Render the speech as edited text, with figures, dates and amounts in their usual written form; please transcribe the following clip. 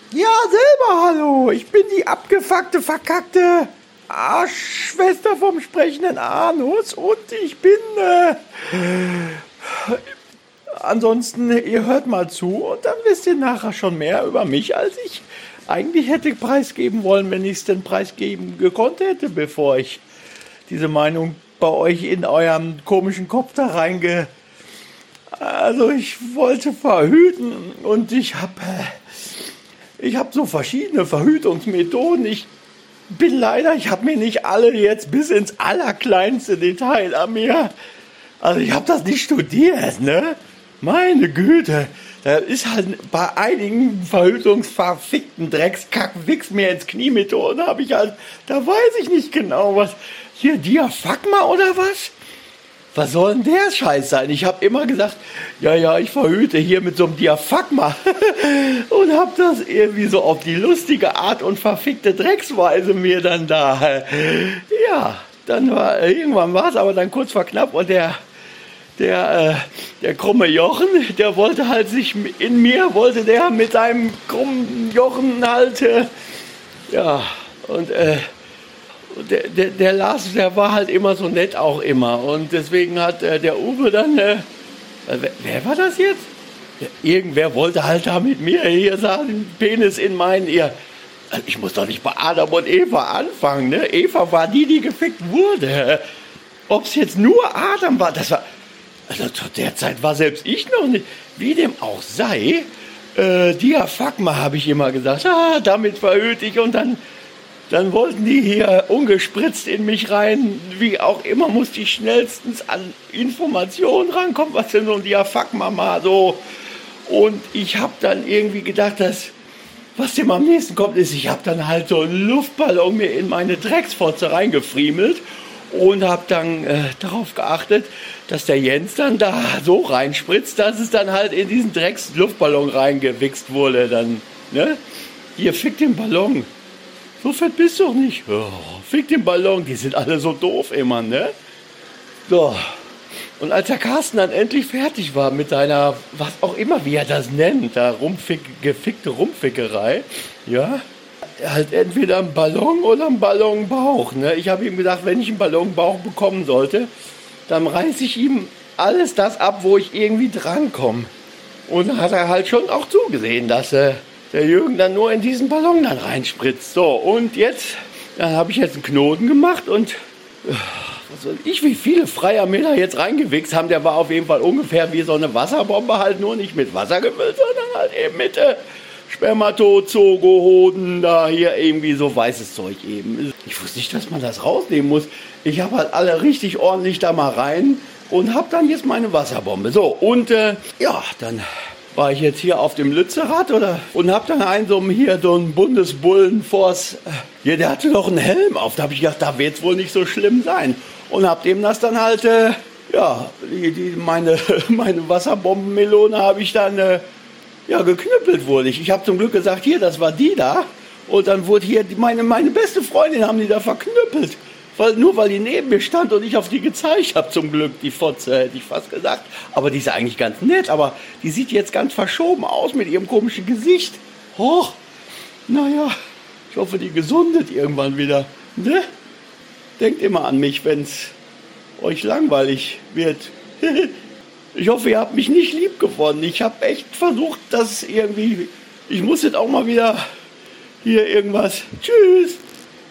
Ja, selber hallo. Ich bin die abgefuckte, verkackte Arschschwester vom sprechenden Anus und ich bin, ansonsten, ihr hört mal zu und dann wisst ihr nachher schon mehr über mich, als ich eigentlich hätte preisgeben wollen, wenn ich es denn preisgeben gekonnt hätte, bevor ich diese Meinung bei euch in eurem komischen Kopf da reinge... Also ich wollte verhüten und ich habe so verschiedene Verhütungsmethoden. Ich habe mir nicht alle jetzt bis ins allerkleinste Detail an mir. Also ich habe das nicht studiert, ne? Meine Güte. Da ist halt bei einigen verhütungsverfickten Dreckskack-Wichs mir ins Knie Methoden habe ich halt, da weiß ich nicht genau was. Hier Diaphragma oder was? Was soll denn der Scheiß sein? Ich habe immer gesagt, ja, ich verhüte hier mit so einem Diaphragma und habe das irgendwie so auf die lustige Art und verfickte Drecksweise mir dann da. Ja, irgendwann war es aber dann kurz vor knapp und der krumme Jochen, der wollte halt der mit seinem krummen Jochen halt, der Lars, der war halt immer so nett auch immer. Und deswegen hat der Uwe dann, wer war das jetzt? Irgendwer wollte halt da mit mir hier seinen Penis in meinen, ich muss doch nicht bei Adam und Eva anfangen, ne? Eva war die gefickt wurde. Ob es jetzt nur Adam war, also zu der Zeit war selbst ich noch nicht, wie dem auch sei, Diaphragma habe ich immer gesagt, damit verhüte ich und dann wollten die hier ungespritzt in mich rein. Wie auch immer musste ich schnellstens an Informationen rankommen, was denn so ein Diaphragma mal so. Und ich habe dann irgendwie gedacht, was dem am nächsten kommt, ist, ich habe dann halt so einen Luftballon mir in meine Drecksfotze reingefriemelt und habe dann darauf geachtet, dass der Jens dann da so reinspritzt, dass es dann halt in diesen Drecksluftballon reingewichst wurde. Dann, ne? Hier, fick den Ballon. So fett bist du doch nicht. Oh, fick den Ballon, die sind alle so doof immer, ne? So. Und als der Carsten dann endlich fertig war mit seiner, was auch immer, wie er das nennt, da gefickte Rumfickerei, ja, halt entweder ein Ballon oder ein Ballonbauch, ne? Ich habe ihm gesagt, wenn ich einen Ballonbauch bekommen sollte, dann reiße ich ihm alles das ab, wo ich irgendwie drankomme. Und hat er halt schon auch zugesehen, dass der Jürgen dann nur in diesen Ballon dann reinspritzt. So, und jetzt, dann habe ich jetzt einen Knoten gemacht und was weiß ich, wie viele Freier mir da jetzt reingewichst haben. Der war auf jeden Fall ungefähr wie so eine Wasserbombe, halt nur nicht mit Wasser gefüllt, sondern halt eben mit Spermatozogohoden, da hier irgendwie so weißes Zeug eben. Ich wusste nicht, dass man das rausnehmen muss. Ich habe halt alle richtig ordentlich da mal rein und habe dann jetzt meine Wasserbombe. So, und dann war ich jetzt hier auf dem Lützerath und hab dann so einen Bundesbullen der hatte doch einen Helm auf. Da habe ich gedacht, da wird's wohl nicht so schlimm sein. Und hab dem das dann halt, meine Wasserbombenmelone habe ich dann, geknüppelt wurde ich. Ich habe zum Glück gesagt, hier, das war die da. Und dann wurde hier meine beste Freundin haben die da verknüppelt. Weil die neben mir stand und ich auf die gezeigt habe, zum Glück, die Fotze, hätte ich fast gesagt. Aber die ist eigentlich ganz nett, aber die sieht jetzt ganz verschoben aus mit ihrem komischen Gesicht. Och, naja, ich hoffe, die gesundet irgendwann wieder. Ne? Denkt immer an mich, wenn's euch langweilig wird. Ich hoffe, ihr habt mich nicht lieb gewonnen. Ich habe echt versucht, dass irgendwie... Ich muss jetzt auch mal wieder hier irgendwas... Tschüss!